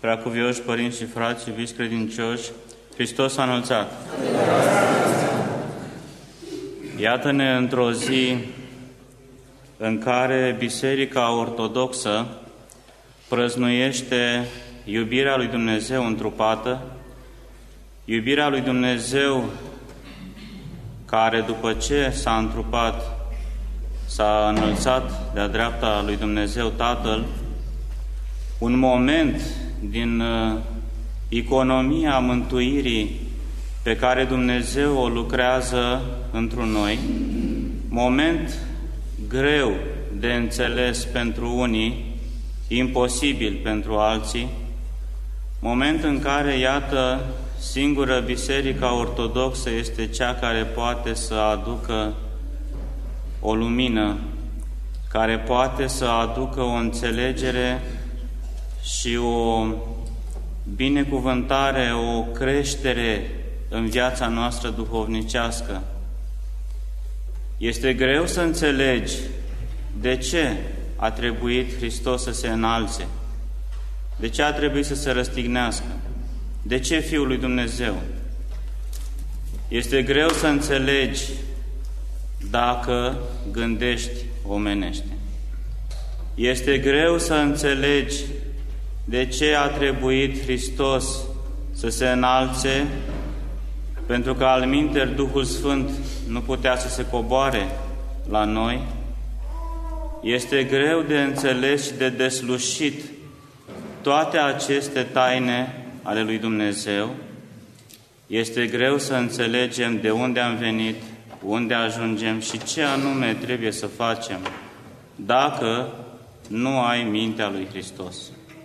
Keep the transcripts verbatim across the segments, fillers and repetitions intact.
Preacuvioși părinți și frați, iubiți credincioși, Hristos a înălțat! Iată-ne într-o zi în care Biserica Ortodoxă prăznuiește iubirea lui Dumnezeu întrupată, iubirea lui Dumnezeu care, după ce s-a întrupat, s-a înălțat de-a dreapta lui Dumnezeu Tatăl, un moment din uh, economia mântuirii pe care Dumnezeu o lucrează întru noi, moment greu de înțeles pentru unii, imposibil pentru alții, moment în care, iată, singură Biserica Ortodoxă este cea care poate să aducă o lumină, care poate să aducă o înțelegere și o binecuvântare, o creștere în viața noastră duhovnicească. Este greu să înțelegi de ce a trebuit Hristos să se înalțe, de ce a trebuit să se răstignească, de ce Fiul lui Dumnezeu. Este greu să înțelegi dacă gândești omenește. Este greu să înțelegi de ce a trebuit Hristos să se înalțe, pentru că alminteri Duhul Sfânt nu putea să se coboare la noi. Este greu de înțeles și de deslușit toate aceste taine ale lui Dumnezeu. Este greu să înțelegem de unde am venit, unde ajungem și ce anume trebuie să facem dacă nu ai mintea lui Hristos.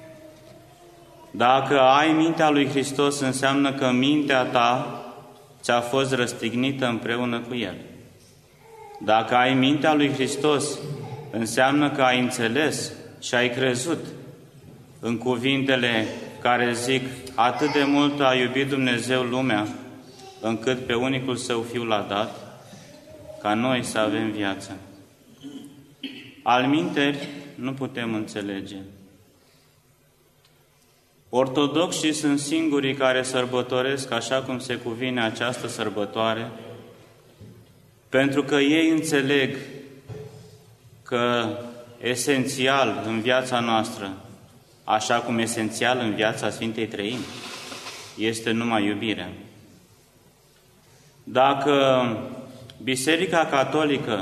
Dacă ai mintea lui Hristos, înseamnă că mintea ta ți-a fost răstignită împreună cu El. Dacă ai mintea lui Hristos, înseamnă că ai înțeles și ai crezut în cuvintele care zic: atât de mult a iubit Dumnezeu lumea, încât pe unicul Său Fiu l-a dat, ca noi să avem viață. Alminteri nu putem înțelege. Ortodoxii sunt singurii care sărbătoresc așa cum se cuvine această sărbătoare, pentru că ei înțeleg că esențial în viața noastră, așa cum esențial în viața Sfintei Treimi, este numai iubirea. Dacă Biserica Catolică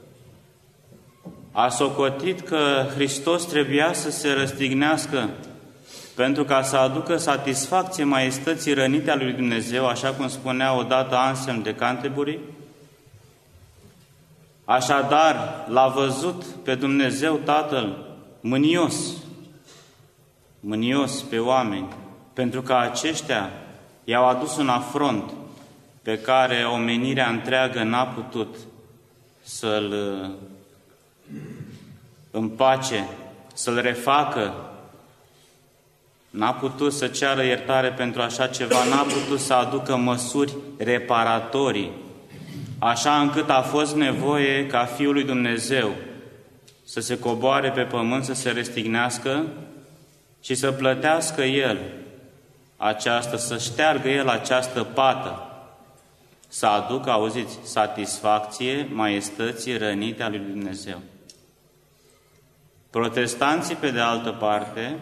a socotit că Hristos trebuia să se răstignească pentru ca să aducă satisfacție maiestății rănite a lui Dumnezeu, așa cum spunea odată Anselm de Canterbury, așadar l-a văzut pe Dumnezeu Tatăl mânios, mânios pe oameni, pentru că aceștia i-au adus un afront pe care omenirea întreagă n-a putut să-l împace, să-l refacă, n-a putut să ceară iertare pentru așa ceva, n-a putut să aducă măsuri reparatorii, așa încât a fost nevoie ca Fiul lui Dumnezeu să se coboare pe pământ, să se răstignească și să plătească El această, să șteargă El această pată, să aducă, auziți, satisfacție maiestății rănite a lui Dumnezeu. Protestanții, pe de altă parte,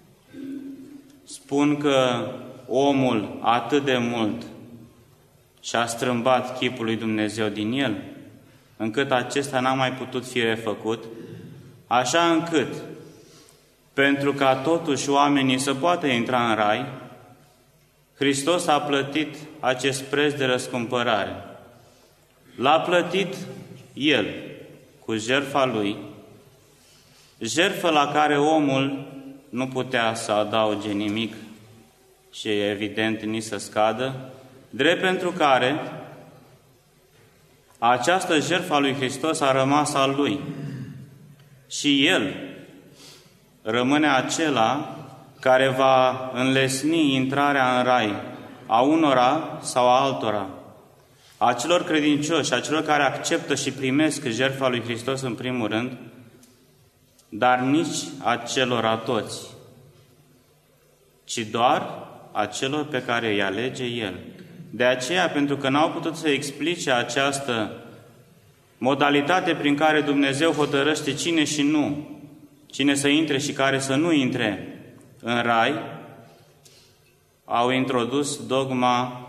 spun că omul atât de mult și-a strâmbat chipul lui Dumnezeu din el, încât acesta n-a mai putut fi refăcut, așa încât, pentru ca totuși oamenii să poată intra în rai, Hristos a plătit acest preț de răscumpărare. L-a plătit El cu jertfa Lui, jertfă la care omul nu putea să adauge nimic și, evident, nici să scadă, drept pentru care această jertfă a lui Hristos a rămas al Lui. Și El rămâne acela care va înlesni intrarea în rai a unora sau a altora, a celor credincioși, a celor care acceptă și primesc jertfa lui Hristos în primul rând, dar nici a celor a toți. ci doar a celor pe care îi alege El. De aceea, pentru că n-au putut să explice această modalitate prin care Dumnezeu hotărăște cine și nu, cine să intre și care să nu intre în rai, au introdus dogma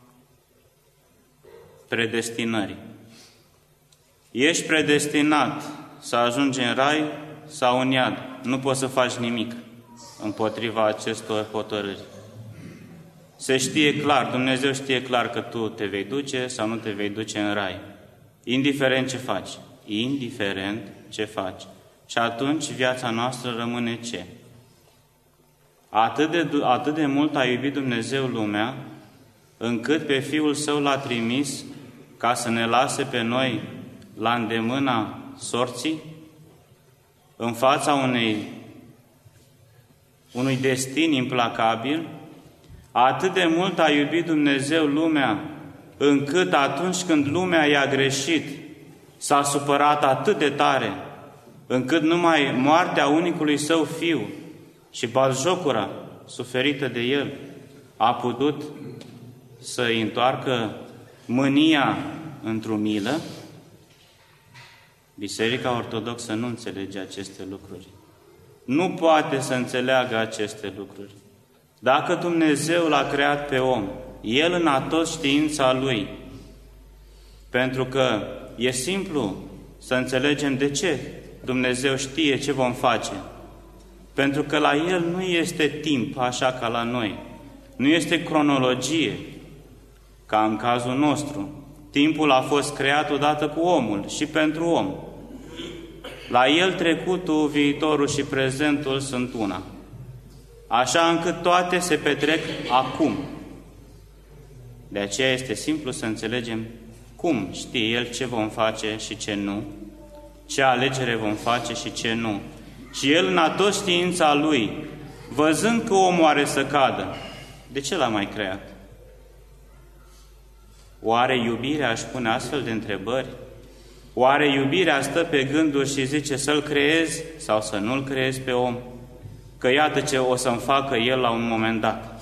predestinării. Ești predestinat să ajungi în rai sau în iad. Nu poți să faci nimic împotriva acestor hotărâri. Se știe clar, Dumnezeu știe clar că tu te vei duce sau nu te vei duce în rai. Indiferent ce faci. Indiferent ce faci. Și atunci viața noastră rămâne ce? Atât de, atât de mult a iubit Dumnezeu lumea, încât pe Fiul Său l-a trimis ca să ne lase pe noi la îndemâna sorții, în fața unei, unui destin implacabil. Atât de mult a iubit Dumnezeu lumea, încât atunci când lumea i-a greșit, s-a supărat atât de tare, încât numai moartea unicului Său Fiu și batjocura suferită de El a putut să-i întoarcă mânia într-o milă. Biserica Ortodoxă nu înțelege aceste lucruri. Nu poate să înțeleagă aceste lucruri. Dacă Dumnezeu l-a creat pe om, El în atot știința Lui, pentru că e simplu să înțelegem de ce Dumnezeu știe ce vom face. Pentru că la El nu este timp așa ca la noi. Nu este cronologie, ca în cazul nostru. Timpul a fost creat odată cu omul și pentru om. La El trecutul, viitorul și prezentul sunt una. Așa încât toate se petrec acum. De aceea este simplu să înțelegem cum știe El ce vom face și ce nu, ce alegere vom face și ce nu. Și El, în atot știința Lui, văzând că omul are să cadă, de ce l-a mai creat? Oare iubirea își pune astfel de întrebări? Oare iubirea stă pe gânduri și zice să-l creezi sau să nu-l creezi pe om? Că iată ce o să-mi facă el la un moment dat.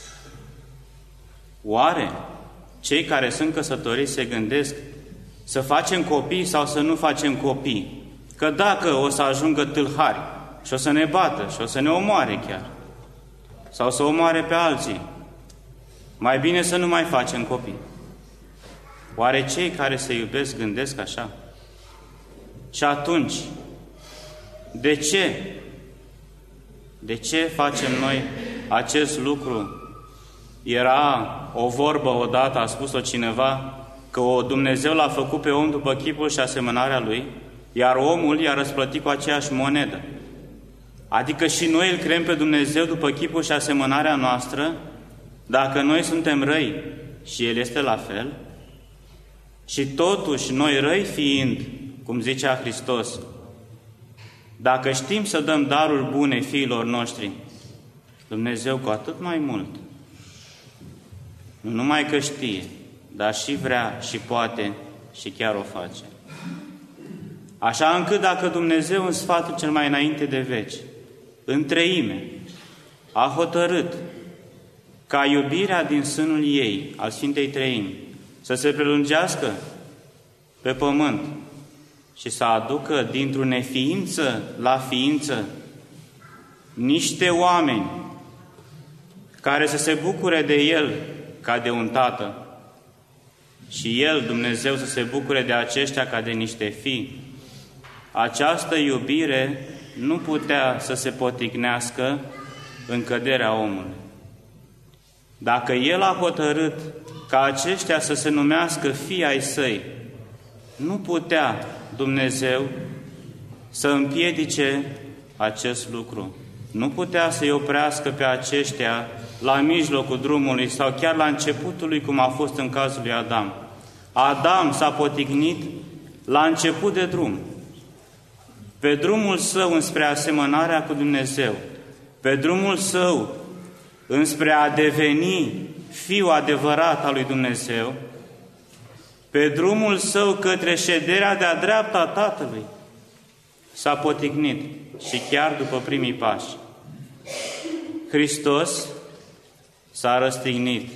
Oare cei care sunt căsătoriți se gândesc să facem copii sau să nu facem copii? Că dacă o să ajungă tâlhari și o să ne bată și o să ne omoare chiar, sau să omoare pe alții, mai bine să nu mai facem copii. Oare cei care se iubesc gândesc așa? Și atunci, de ce? De ce facem noi acest lucru? Era o vorbă odată, a spus-o cineva, că o Dumnezeu l-a făcut pe om după chipul și asemănarea lui, iar omul i-a răsplătit cu aceeași monedă. Adică și noi îl creăm pe Dumnezeu după chipul și asemănarea noastră, dacă noi suntem răi și El este la fel. Și totuși, noi răi fiind, cum zicea Hristos, dacă știm să dăm daruri bune fiilor noștri, Dumnezeu cu atât mai mult, nu numai că știe, dar și vrea și poate și chiar o face. Așa încât dacă Dumnezeu în sfatul cel mai înainte de veci, în treime, a hotărât ca iubirea din sânul ei, al Sfintei Treimi, să se prelungească pe pământ și să aducă dintr-o neființă la ființă niște oameni care să se bucure de El ca de un tată și El, Dumnezeu, să se bucure de aceștia ca de niște fii, această iubire nu putea să se poticnească în căderea omului. Dacă El a hotărât ca aceștia să se numească fii ai Săi, nu putea Dumnezeu să împiedice acest lucru. Nu putea să-i oprească pe aceștia la mijlocul drumului sau chiar la începutul lui, cum a fost în cazul lui Adam. Adam s-a potignit la început de drum, pe drumul său înspre asemănarea cu Dumnezeu, pe drumul său înspre a deveni fiul adevărat al lui Dumnezeu, pe drumul său către șederea de-a dreapta a Tatălui, s-a potignit și chiar după primii pași. Hristos s-a răstignit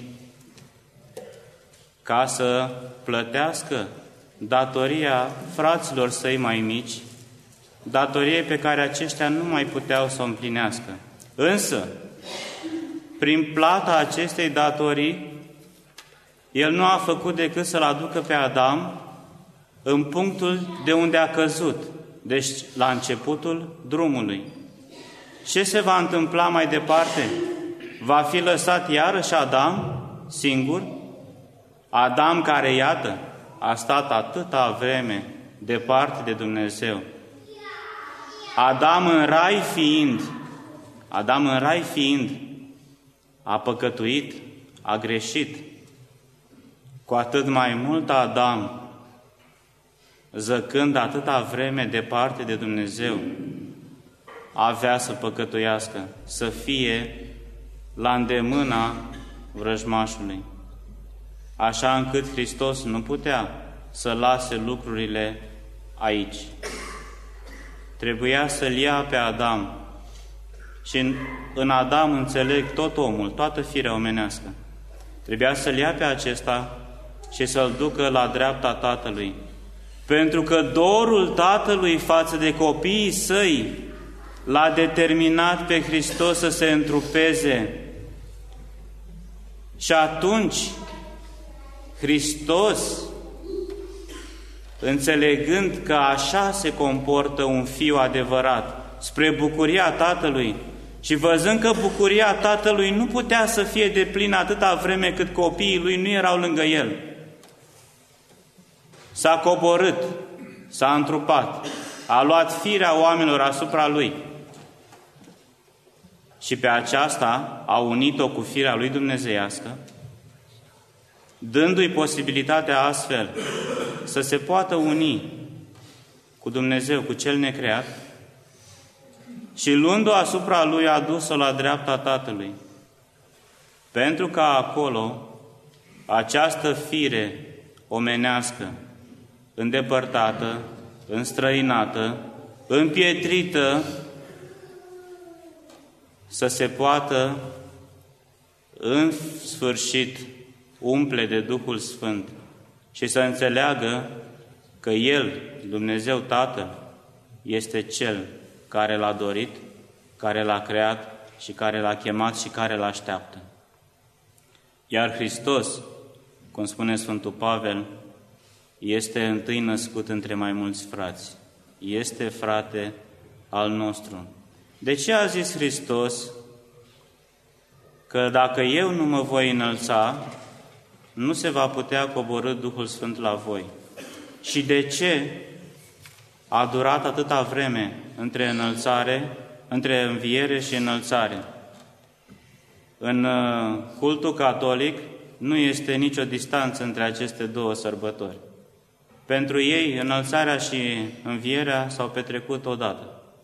ca să plătească datoria fraților săi mai mici, datorie pe care aceștia nu mai puteau să o împlinească. Însă, prin plata acestei datorii, El nu a făcut decât să-l aducă pe Adam în punctul de unde a căzut, deci la începutul drumului. Ce se va întâmpla mai departe? Va fi lăsat iarăși Adam singur? Adam care, iată, a stat atâta vreme departe de Dumnezeu. Adam în rai fiind, Adam în rai fiind, a păcătuit, a greșit. Cu atât mai mult Adam, zăcând atâta vreme departe de Dumnezeu, avea să păcătuiască, să fie la îndemâna vrăjmașului. Așa încât Hristos nu putea să lase lucrurile aici. Trebuia să-l ia pe Adam. Și în, în Adam înțeleg tot omul, toată firea omenească. Trebuia să-l ia pe acesta și să-l ducă la dreapta Tatălui. Pentru că dorul Tatălui față de copiii săi l-a determinat pe Hristos să se întrupeze. Și atunci Hristos, înțelegând că așa se comportă un fiu adevărat, spre bucuria Tatălui, și văzând că bucuria Tatălui nu putea să fie deplină atâta vreme cât copiii lui nu erau lângă el, s-a coborât, s-a întrupat, a luat firea oamenilor asupra lui și pe aceasta a unit-o cu firea lui dumnezeiască, dându-i posibilitatea astfel să se poată uni cu Dumnezeu, cu Cel necreat, și luând-o asupra lui a dus-o la dreapta Tatălui, pentru ca acolo această fire omenească, îndepărtată, înstrăinată, împietrită, să se poată în sfârșit umple de Duhul Sfânt și să înțeleagă că El, Dumnezeu Tatăl, este Cel care l-a dorit, care l-a creat și care l-a chemat și care l așteaptă. Iar Hristos, cum spune Sfântul Pavel, este întâi născut între mai mulți frați. Este frate al nostru. De ce a zis Hristos că dacă eu nu mă voi înălța, nu se va putea coborî Duhul Sfânt la voi? Și de ce a durat atâta vreme între înălțare, între înviere și înălțare? În cultul catolic nu este nicio distanță între aceste două sărbători. Pentru ei, înălțarea și învierea s-au petrecut odată.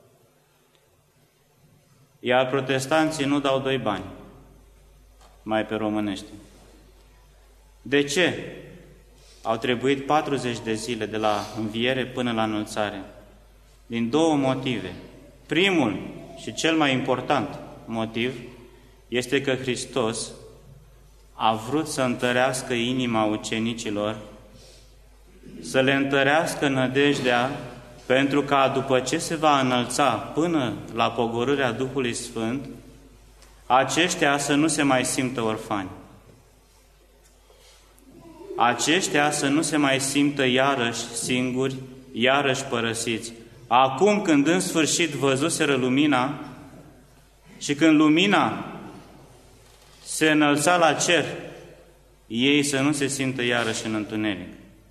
Iar protestanții nu dau doi bani, mai pe românește. De ce au trebuit patruzeci de zile de la înviere până la înălțare? Din două motive. Primul și cel mai important motiv este că Hristos a vrut să întărească inima ucenicilor, să le întărească nădejdea, pentru ca după ce se va înălța până la pogorârea Duhului Sfânt, aceștia să nu se mai simtă orfani. Aceștia să nu se mai simtă iarăși singuri, iarăși părăsiți. Acum când în sfârșit văzuseră lumina și când lumina se înălța la cer, ei să nu se simtă iarăși în întuneric.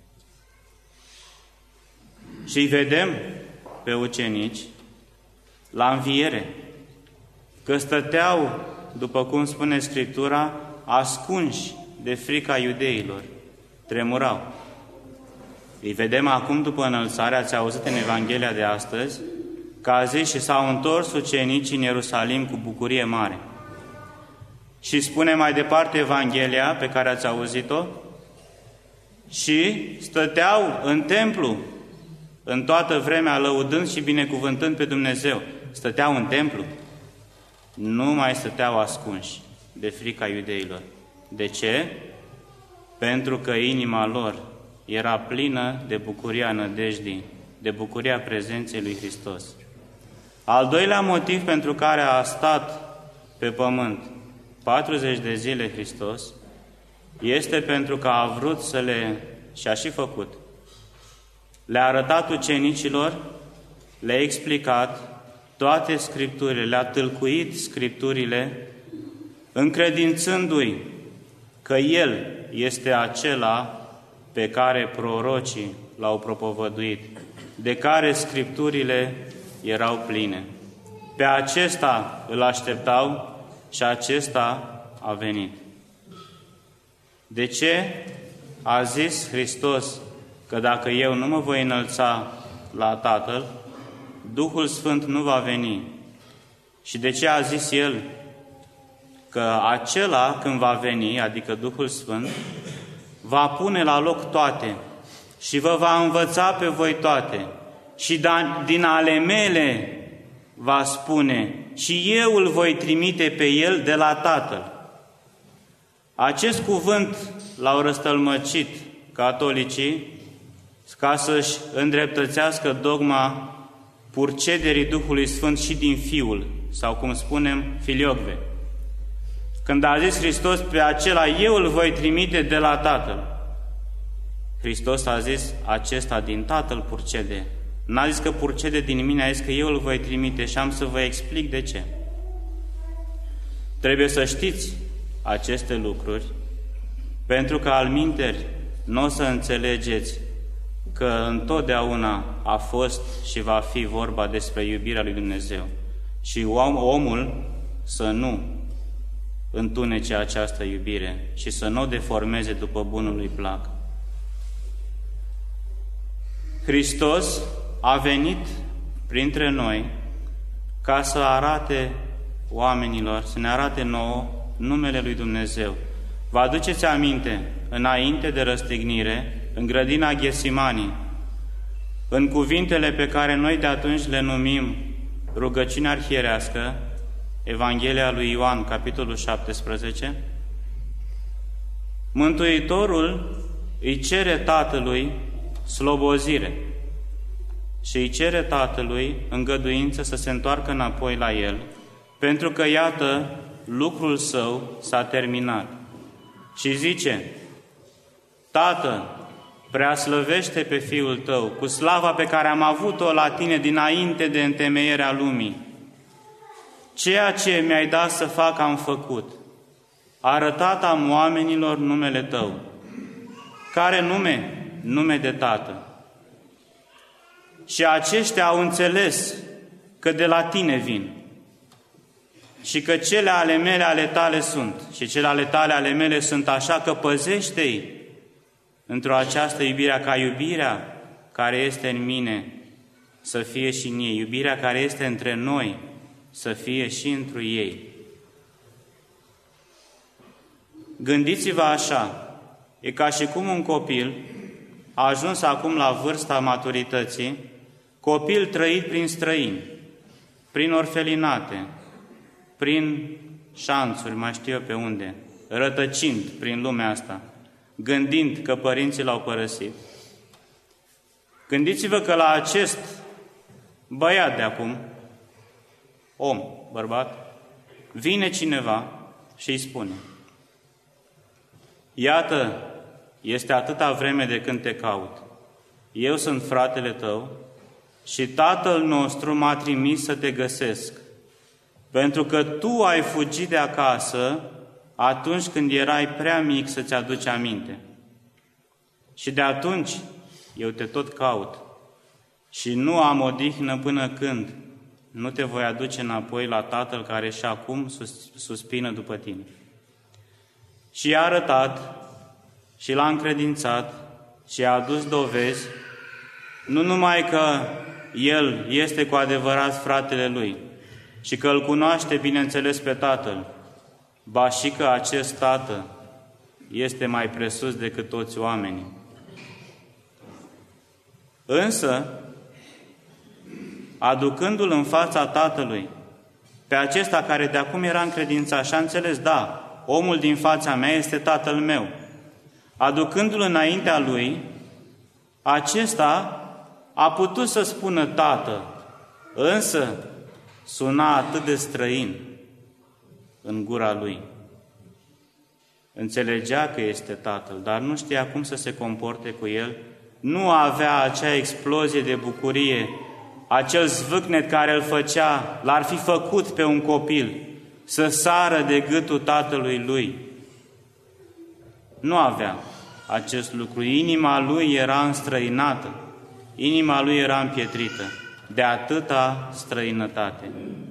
Și îi vedem pe ucenici la înviere, că stăteau, după cum spune Scriptura, ascunși de frica iudeilor, tremurau. Îi vedem acum după înălțare, ați auzit în Evanghelia de astăzi, că a zis și s-au întors ucenicii în Ierusalim cu bucurie mare. Și spune mai departe Evanghelia pe care ați auzit-o, și stăteau în templu în toată vremea lăudând și binecuvântând pe Dumnezeu. Stăteau în templu, nu mai stăteau ascunși. de frica iudeilor. De ce? Pentru că inima lor era plină de bucuria nădejdii, de bucuria prezenței lui Hristos. Al doilea motiv pentru care a stat pe pământ patruzeci de zile Hristos este pentru că a vrut să le, și a și făcut, le-a arătat ucenicilor, le-a explicat toate Scripturile, le-a tâlcuit Scripturile, încredințându-i că El este acela pe care prorocii l-au propovăduit, de care Scripturile erau pline. Pe acesta îl așteptau și acesta a venit. De ce a zis Hristos că dacă eu nu mă voi înălța la Tatăl, Duhul Sfânt nu va veni? Și de ce a zis El că acela când va veni, adică Duhul Sfânt, va pune la loc toate și vă va învăța pe voi toate și din ale mele va spune și eu îl voi trimite pe El de la Tatăl. Acest cuvânt l-au răstălmăcit catolicii ca să-și îndreptățească dogma purcederii Duhului Sfânt și din Fiul, sau cum spunem, Filiocve. Când a zis Hristos pe acela, eu îl voi trimite de la Tatăl, Hristos a zis, acesta din Tatăl purcede. N-a zis că purcede din mine, a zis că eu îl voi trimite și am să vă explic de ce. Trebuie să știți aceste lucruri, pentru că alminteri nu o să înțelegeți că întotdeauna a fost și va fi vorba despre iubirea lui Dumnezeu și om, omul să nu întunece această iubire și să nu o deformeze după bunul lui plac. Hristos a venit printre noi ca să arate oamenilor, să ne arate nouă numele lui Dumnezeu. Vă aduceți aminte, înainte de răstignire, în grădina Ghesimani, în cuvintele pe care noi de atunci le numim rugăciunea arhierească, Evanghelia lui Ioan, capitolul șaptesprezece, Mântuitorul îi cere Tatălui slobozire și îi cere Tatălui îngăduință să se întoarcă înapoi la El, pentru că, iată, lucrul său s-a terminat. Și zice, Tată, preaslăvește pe Fiul Tău cu slava pe care am avut-o la Tine dinainte de întemeierea lumii. Ceea ce mi-ai dat să fac am făcut. Arătat am oamenilor numele Tău. Care nume? Nume de Tată. Și aceștia au înțeles că de la Tine vin și că cele ale mele ale Tale sunt și cele ale Tale ale mele sunt, așa că păzește-i într-o această iubire, ca iubirea care este în mine să fie și în ei, iubirea care este între noi să fie și întru ei. Gândiți-vă așa, e ca și cum un copil a ajuns acum la vârsta maturității, copil trăit prin străini, prin orfelinate, prin șanțuri, mai știu eu pe unde, rătăcind prin lumea asta, gândind că părinții l-au părăsit. Gândiți-vă că la acest băiat de acum, om, bărbat, vine cineva și îi spune, iată, este atâta vreme de când te caut. Eu sunt fratele tău și Tatăl nostru m-a trimis să te găsesc, pentru că tu ai fugit de acasă atunci când erai prea mic să-ți aduci aminte. Și de atunci eu te tot caut și nu am odihnă până când nu te voi aduce înapoi la Tatăl care și acum sus, suspină după tine. Și i-a arătat și l-a încredințat și a adus dovezi, nu numai că el este cu adevărat fratele lui și că îl cunoaște, bineînțeles, pe Tatăl, ba și că acest Tată este mai presus decât toți oamenii. Însă, aducându-l în fața Tatălui, pe acesta care de acum era încredințat și a înțeles, da, omul din fața mea este tatăl meu. Aducându-l înaintea lui, acesta a putut să spună tată, însă suna atât de străin în gura lui. Înțelegea că este tatăl, dar nu știa cum să se comporte cu el, nu avea acea explozie de bucurie, acel zvâcnet care îl făcea, l-ar fi făcut pe un copil să sară de gâtul tatălui lui. Nu avea acest lucru. Inima lui era înstrăinată, inima lui era împietrită de atâta străinătate.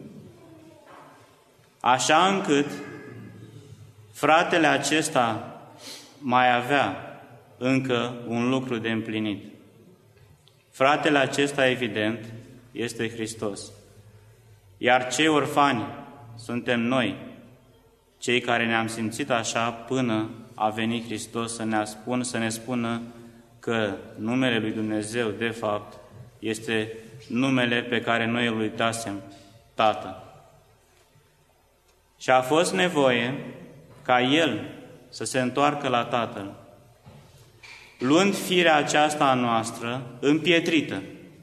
Așa încât fratele acesta mai avea încă un lucru de împlinit. Fratele acesta, evident, este Hristos. Iar cei orfani suntem noi, cei care ne-am simțit așa până a venit Hristos să ne spun, să ne spună că numele lui Dumnezeu, de fapt, este numele pe care noi îl uitasem, Tată. Și a fost nevoie ca El să se întoarcă la Tatăl, luând firea aceasta a noastră împietrită,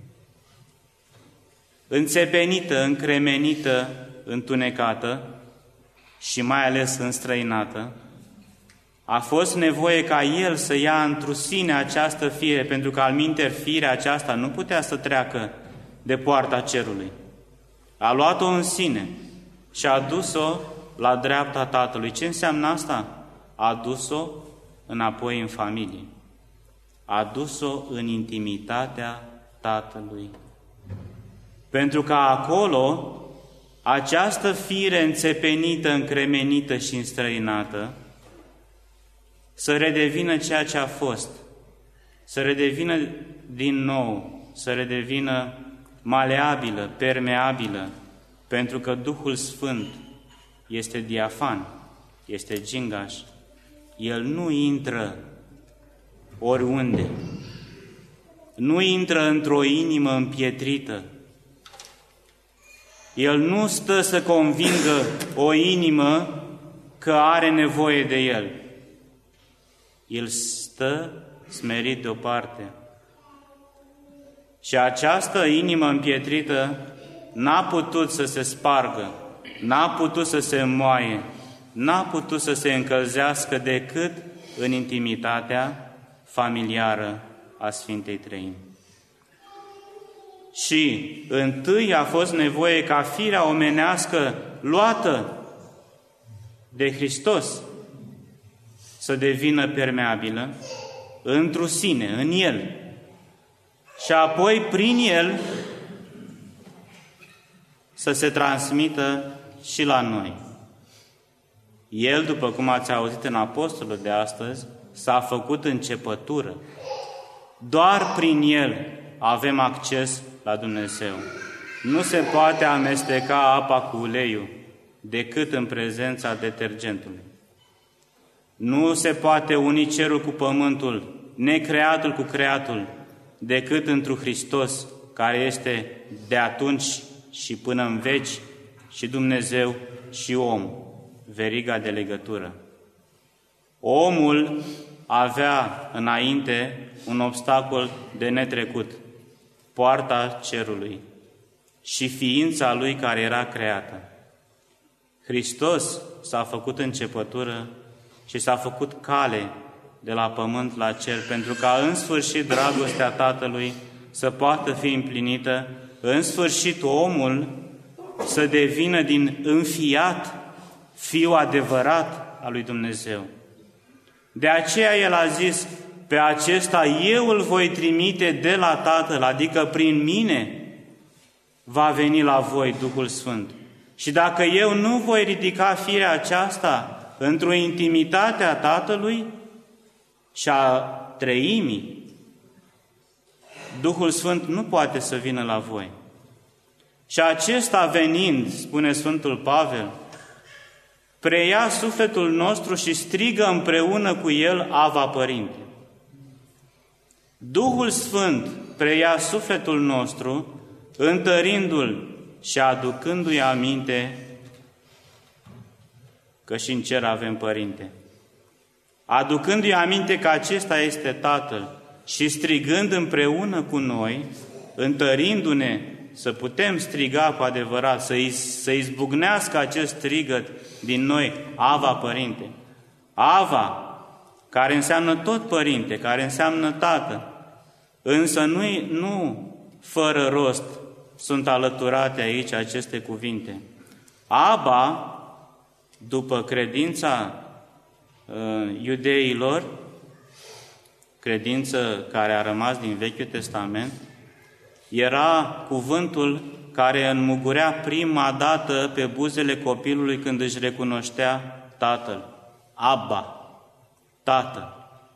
înțepenită, încremenită, întunecată și mai ales înstrăinată, a fost nevoie ca El să ia întru sine această fire, pentru că alminter firea aceasta nu putea să treacă de poarta cerului. A luat-o în sine și a dus-o la dreapta Tatălui. Ce înseamnă asta? A dus-o înapoi în familie. A dus-o în intimitatea Tatălui. Pentru că acolo această fire înțepenită, încremenită și înstrăinată să redevină ceea ce a fost, să redevină din nou, să redevină maleabilă, permeabilă, pentru că Duhul Sfânt este diafan, este gingaș. El nu intră oriunde, nu intră într-o inimă împietrită. El nu stă să convingă o inimă că are nevoie de El. El stă smerit deoparte. Și această inimă împietrită n-a putut să se spargă, n-a putut să se înmoaie, n-a putut să se încălzească decât în intimitatea familiară a Sfintei Treimi. Și întâi a fost nevoie ca firea omenească luată de Hristos să devină permeabilă întru sine, în El. Și apoi, prin El, să se transmită și la noi. El, după cum ați auzit în apostolul de astăzi, s-a făcut începătură. Doar prin El avem acces la Dumnezeu. Nu se poate amesteca apa cu uleiul decât în prezența detergentului. Nu se poate uni cerul cu pământul, necreatul cu creatul, decât întru Hristos, care este de atunci și până în veci și Dumnezeu și om, veriga de legătură. Omul avea înainte un obstacol de netrecut, poarta cerului și ființa lui care era creată. Hristos s-a făcut începătură și s-a făcut cale de la pământ la cer, pentru ca în sfârșit dragostea Tatălui să poată fi împlinită, în sfârșit omul să devină din înfiat fiul adevărat al lui Dumnezeu. De aceea El a zis, pe acesta eu îl voi trimite de la Tatăl, adică prin mine va veni la voi Duhul Sfânt. Și dacă eu nu voi ridica firea aceasta într-o intimitate a Tatălui și a Treimii, Duhul Sfânt nu poate să vină la voi. Și acesta venind, spune Sfântul Pavel, preia sufletul nostru și strigă împreună cu el, Ava, Părinte. Duhul Sfânt preia sufletul nostru, întărindu-l și aducându-i aminte că că și în cer avem Părinte. Aducându-i aminte că acesta este Tatăl și strigând împreună cu noi, întărindu-ne să putem striga cu adevărat, să, să izbucnească acest strigăt din noi, Ava, Părinte. Ava, care înseamnă tot Părinte, care înseamnă Tată, însă nu, nu fără rost sunt alăturate aici aceste cuvinte. Aba, după credința uh, iudeilor, credință care a rămas din Vechiul Testament, era cuvântul care înmugurea prima dată pe buzele copilului când își recunoștea Tatăl. Abba, Tată.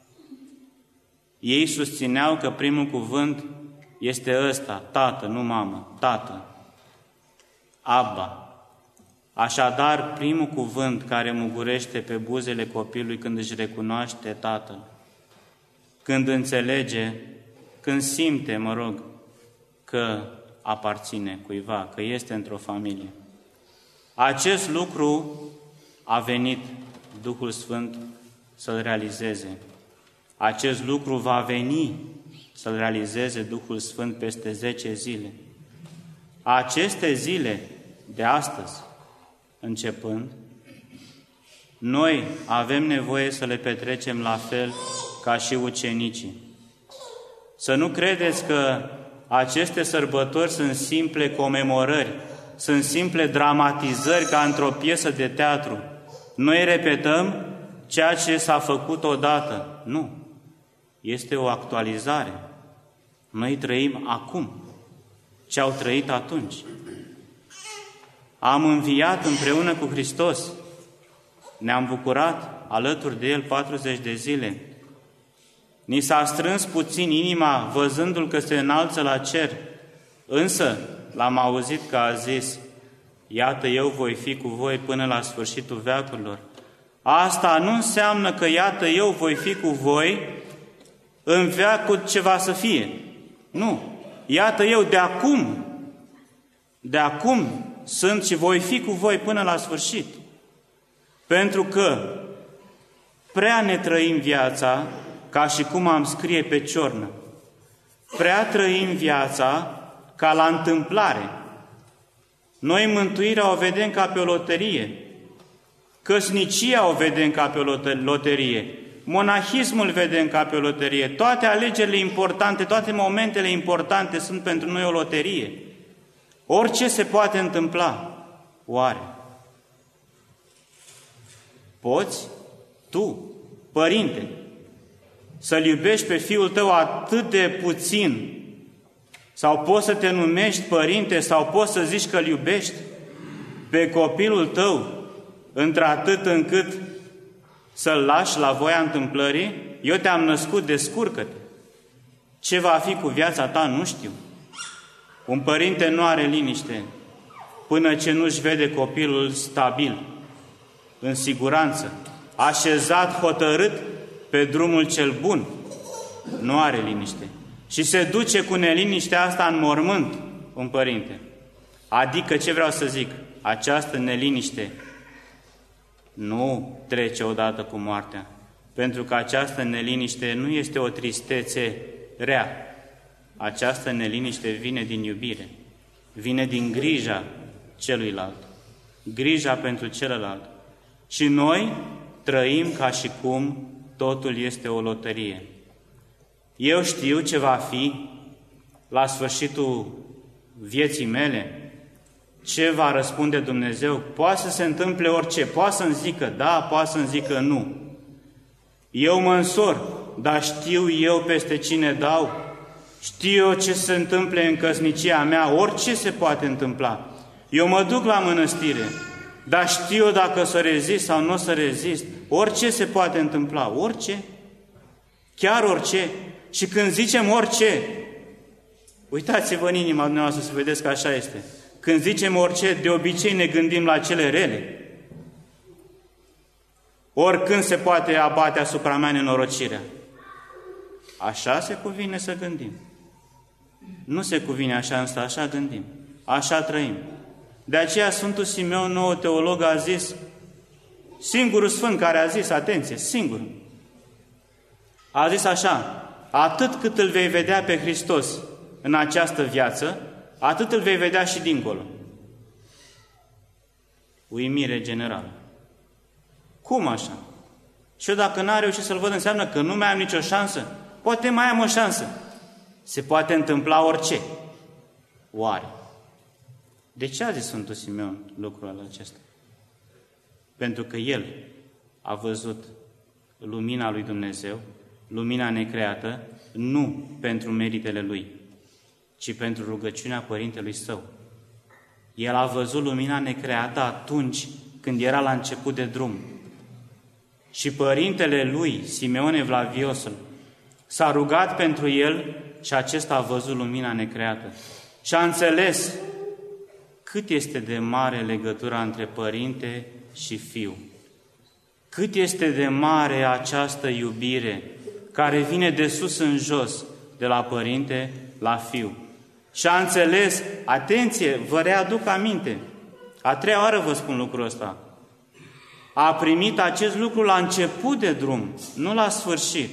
Ei susțineau că primul cuvânt este ăsta, Tată, nu mamă, Tată. Abba. Așadar, primul cuvânt care mugurește pe buzele copilului când își recunoaște Tatăl, când înțelege, când simte, mă rog, că aparține cuiva, că este într-o familie. Acest lucru a venit Duhul Sfânt să-l realizeze. Acest lucru va veni să-l realizeze Duhul Sfânt peste zece zile. Aceste zile de astăzi, începând, noi avem nevoie să le petrecem la fel ca și ucenicii. Să nu credeți că aceste sărbători sunt simple comemorări, sunt simple dramatizări ca într-o piesă de teatru. Noi repetăm ceea ce s-a făcut odată. Nu. Este o actualizare. Noi trăim acum ce au trăit atunci. Am înviat împreună cu Hristos. Ne-am bucurat alături de El patruzeci de zile. Ni s-a strâns puțin inima văzându-L că se înalță la cer. Însă l-am auzit că a zis, iată eu voi fi cu voi până la sfârșitul veacurilor. Asta nu înseamnă că iată eu voi fi cu voi în veacul ce va să fie. Nu. Iată eu de acum, de acum sunt și voi fi cu voi până la sfârșit. Pentru că prea ne trăim viața ca și cum am scrie pe ciornă. Prea trăim viața ca la întâmplare. Noi mântuirea o vedem ca pe o loterie. Căsnicia o vedem ca pe o loterie. Monahismul vedem ca pe o loterie. Toate alegerile importante, toate momentele importante sunt pentru noi o loterie. Orice se poate întâmpla. Oare? Poți tu, părinte, să-L iubești pe fiul tău atât de puțin, sau poți să te numești părinte, sau poți să zici că îl iubești pe copilul tău într-atât încât să-l lași la voia întâmplării? Eu te-am născut, descurcă-te. Ce va fi cu viața ta, nu știu. Un părinte nu are liniște până ce nu-și vede copilul stabil, în siguranță, așezat, hotărât pe drumul cel bun. Nu are liniște. Și se duce cu neliniștea asta în mormânt, un părinte. Adică, ce vreau să zic? Această neliniște nu trece odată cu moartea, pentru că această neliniște nu este o tristețe rea. Această neliniște vine din iubire, vine din grija celuilalt, grija pentru celălalt. Și noi trăim ca și cum totul este o loterie. Eu știu ce va fi la sfârșitul vieții mele, ce va răspunde Dumnezeu. Poate să se întâmple orice, poate să-mi zică da, poate să-mi zică nu. Eu mă însor, dar știu eu peste cine dau, știu eu ce se întâmple în căsnicia mea, orice se poate întâmpla. Eu mă duc la mănăstire, dar știu eu dacă să rezist sau nu o să rezist. Orice se poate întâmpla, orice, chiar orice. Și când zicem orice, uitați-vă în inima dumneavoastră să vedeți că așa este. Când zicem orice, de obicei ne gândim la cele rele. Oricând se poate abate asupra mea nenorocirea. Așa se cuvine să gândim. Nu se cuvine așa, însă așa gândim. Așa trăim. De aceea Sfântul Simeon, nou teolog, a zis, Singurul sfânt care a zis, atenție, singur, a zis așa: atât cât îl vei vedea pe Hristos în această viață, atât îl vei vedea și dincolo. Uimire generală. Cum așa? Și eu dacă n-am reușit să-L văd, înseamnă că nu mai am nicio șansă? Poate mai am o șansă. Se poate întâmpla orice. Oare? De ce a zis Sfântul Simeon lucrul acesta? Pentru că el a văzut lumina lui Dumnezeu, lumina necreată, nu pentru meritele lui, ci pentru rugăciunea părintelui său. El a văzut lumina necreată atunci când era la început de drum. Și părintele lui, Simeon Evlaviosul, s-a rugat pentru el și acesta a văzut lumina necreată. Și a înțeles cât este de mare legătura între părinte și fiu. Cât este de mare această iubire care vine de sus în jos, de la părinte la fiu. Și a înțeles, atenție, vă readuc aminte, a treia oară vă spun lucrul ăsta, a primit acest lucru la început de drum, nu la sfârșit.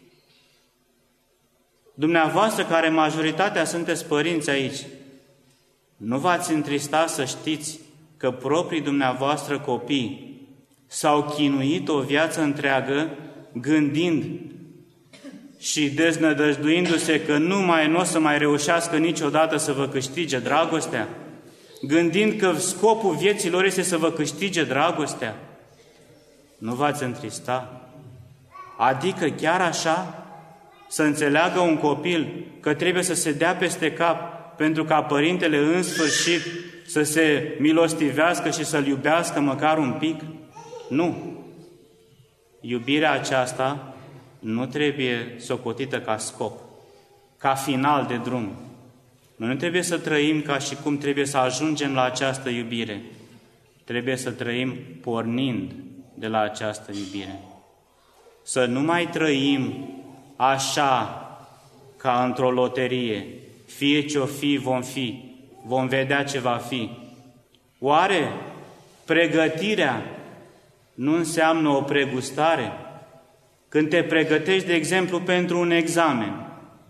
Dumneavoastră, care majoritatea sunteți părinți aici, nu v-ați întristat să știți că proprii dumneavoastră copii s-au chinuit o viață întreagă gândind și deznădăjduindu-se că nu mai nu o să mai reușească niciodată să vă câștige dragostea, gândind că scopul vieții lor este să vă câștige dragostea. Nu v-ați întrista? Adică chiar așa să înțeleagă un copil că trebuie să se dea peste cap pentru ca părintele în sfârșit să se milostivească și să-l iubească măcar un pic? Nu. Iubirea aceasta nu trebuie socotită ca scop, ca final de drum. Noi nu trebuie să trăim ca și cum trebuie să ajungem la această iubire. Trebuie să trăim pornind de la această iubire. Să nu mai trăim așa ca într-o loterie. Fie ce-o fi, vom fi. Vom vedea ce va fi. Oare pregătirea nu înseamnă o pregustare? Când te pregătești, de exemplu, pentru un examen,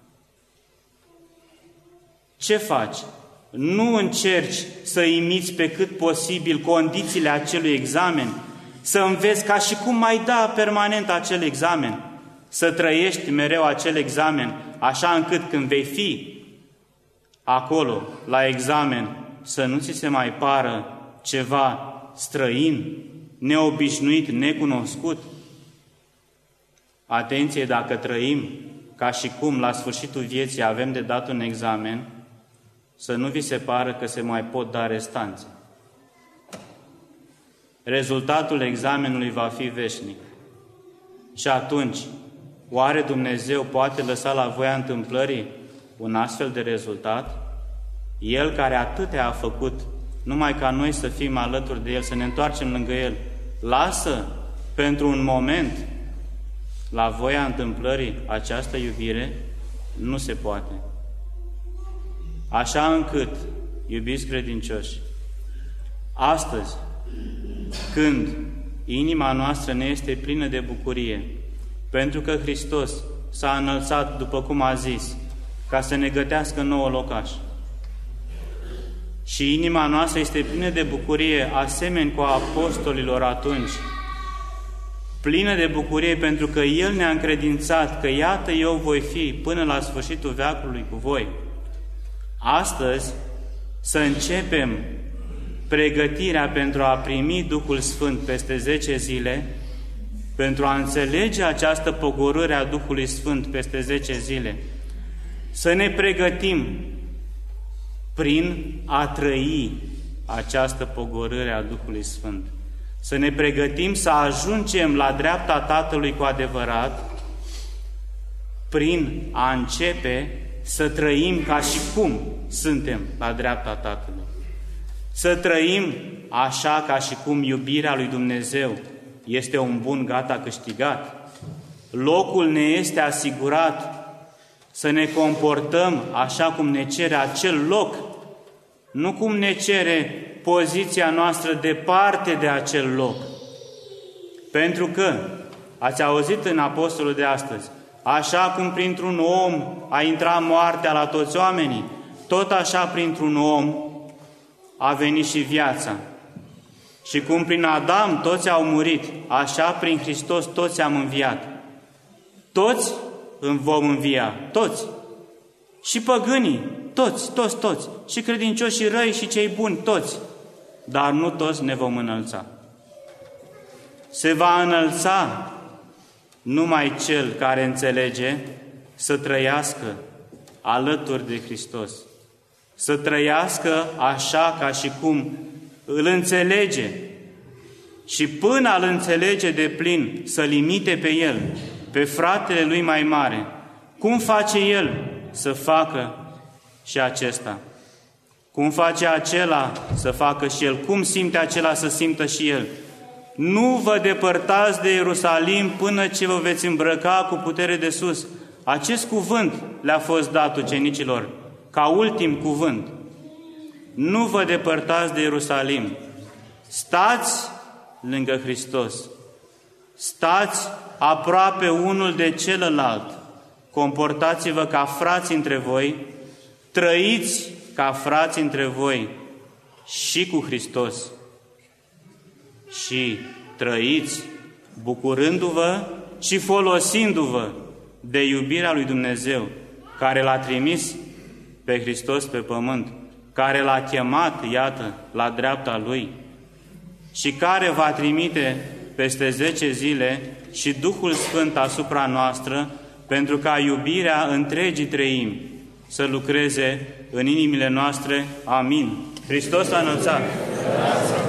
ce faci? Nu încerci să imiți pe cât posibil condițiile acelui examen, să înveți ca și cum mai da permanent acel examen, să trăiești mereu acel examen, așa încât când vei fi acolo, la examen, să nu ți se mai pară ceva străin, neobișnuit, necunoscut. Atenție, dacă trăim ca și cum la sfârșitul vieții avem de dat un examen, să nu vi se pară că se mai pot da restanțe. Rezultatul examenului va fi veșnic. Și atunci, oare Dumnezeu poate lăsa la voia întâmplării un astfel de rezultat? El care atâtea a făcut, numai ca noi să fim alături de El, să ne întoarcem lângă El, lasă pentru un moment la voia întâmplării această iubire? Nu se poate. Așa încât, iubiți credincioși, astăzi, când inima noastră ne este plină de bucurie, pentru că Hristos s-a înălțat, după cum a zis, ca să ne gătească nouă locaș, și inima noastră este plină de bucurie, asemeni cu a apostolilor atunci, plină de bucurie pentru că El ne-a încredințat că iată eu voi fi până la sfârșitul veacului cu voi. Astăzi să începem pregătirea pentru a primi Duhul Sfânt peste zece zile, pentru a înțelege această pogorâre a Duhului Sfânt peste zece zile, să ne pregătim prin a trăi această pogorâre a Duhului Sfânt. Să ne pregătim să ajungem la dreapta Tatălui cu adevărat, prin a începe să trăim ca și cum suntem la dreapta Tatălui. Să trăim așa ca și cum iubirea lui Dumnezeu este un bun gata câștigat. Locul ne este asigurat. Să ne comportăm așa cum ne cere acel loc, nu cum ne cere poziția noastră departe de acel loc. Pentru că, ați auzit în apostolul de astăzi, așa cum printr-un om a intrat moartea la toți oamenii, tot așa printr-un om a venit și viața. Și cum prin Adam toți au murit, așa prin Hristos toți am înviat. Toți vom învia, toți. Și păgânii, toți, toți, toți. Și credincioșii răi și cei buni, toți. Dar nu toți ne vom înălța. Se va înălța numai cel care înțelege să trăiască alături de Hristos. Să trăiască așa ca și cum îl înțelege și până îl înțelege de plin, să-l imite pe el, pe fratele lui mai mare. Cum face el să facă și acesta? Cum face acela să facă și el? Cum simte acela să simtă și el? Nu vă depărtați de Ierusalim până ce vă veți îmbrăca cu putere de sus. Acest cuvânt le-a fost dat ucenicilor, ca ultim cuvânt. Nu vă depărtați de Ierusalim. Stați lângă Hristos. Stați aproape unul de celălalt. Comportați-vă ca frați între voi, trăiți ca frați între voi și cu Hristos. Și trăiți bucurându-vă și folosindu-vă de iubirea lui Dumnezeu, care l-a trimis pe Hristos pe pământ, care l-a chemat, iată, la dreapta Lui și care va trimite peste zece zile și Duhul Sfânt asupra noastră, pentru ca iubirea întregii treimi să lucreze în inimile noastre. Amin. Hristos a înălțat!